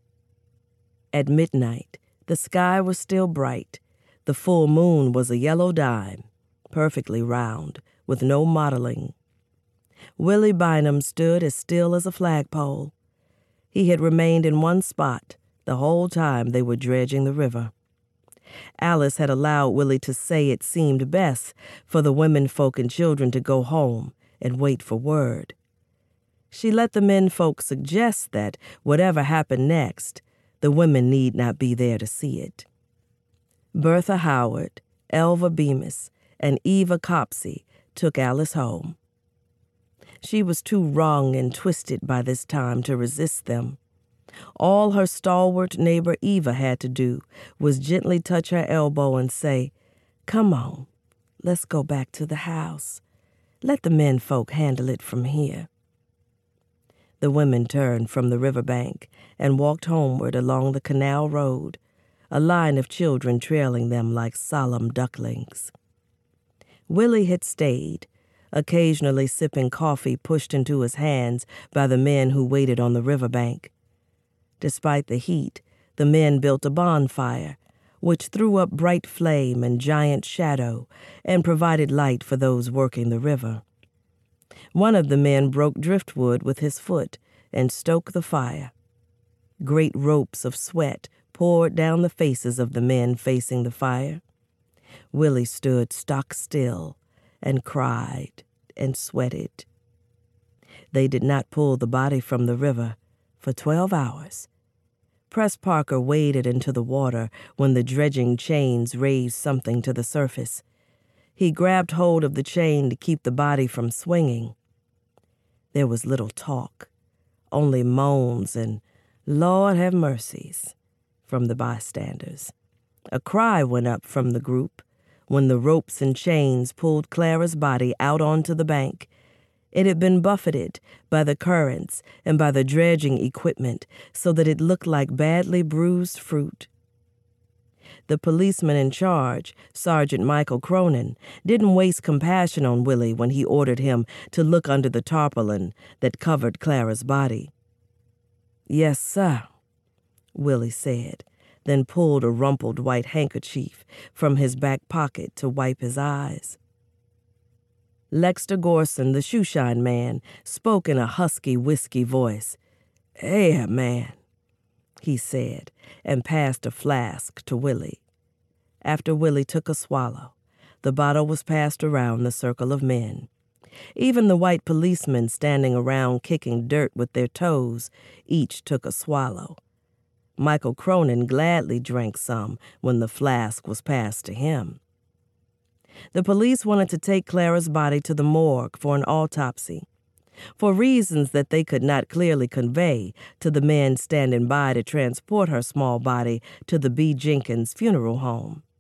At midnight, the sky was still bright. The full moon was a yellow dime, perfectly round, with no mottling. Willie Bynum stood as still as a flagpole. He had remained in one spot the whole time they were dredging the river. Alice had allowed Willie to say it seemed best for the women folk and children to go home and wait for word. She let the men folk suggest that, whatever happened next, the women need not be there to see it. Bertha Howard, Elva Bemis, and Eva Copsey took Alice home. She was too wrung and twisted by this time to resist them. All her stalwart neighbor Eva had to do was gently touch her elbow and say, "Come on, let's go back to the house. Let the men folk handle it from here." The women turned from the riverbank and walked homeward along the canal road, a line of children trailing them like solemn ducklings. Willie had stayed, occasionally sipping coffee pushed into his hands by the men who waited on the riverbank. Despite the heat, the men built a bonfire, which threw up bright flame and giant shadow and provided light for those working the river. One of the men broke driftwood with his foot and stoked the fire. Great ropes of sweat poured down the faces of the men facing the fire. Willie stood stock still and cried and sweated. They did not pull the body from the river for 12 hours. Press Parker waded into the water when the dredging chains raised something to the surface. He grabbed hold of the chain to keep the body from swinging. There was little talk, only moans and "Lord have mercies" from the bystanders. A cry went up from the group when the ropes and chains pulled Clara's body out onto the bank. It had been buffeted by the currents and by the dredging equipment so that it looked like badly bruised fruit. The policeman in charge, Sergeant Michael Cronin, didn't waste compassion on Willie when he ordered him to look under the tarpaulin that covered Clara's body. "Yes, sir," Willie said, then pulled a rumpled white handkerchief from his back pocket to wipe his eyes. Lexter Gorson, the shoeshine man, spoke in a husky, whisky voice. "Here, man," he said, and passed a flask to Willie. After Willie took a swallow, the bottle was passed around the circle of men. Even the white policemen standing around kicking dirt with their toes each took a swallow. Michael Cronin gladly drank some when the flask was passed to him. The police wanted to take Clara's body to the morgue for an autopsy, for reasons that they could not clearly convey to the men standing by to transport her small body to the B. Jenkins funeral home.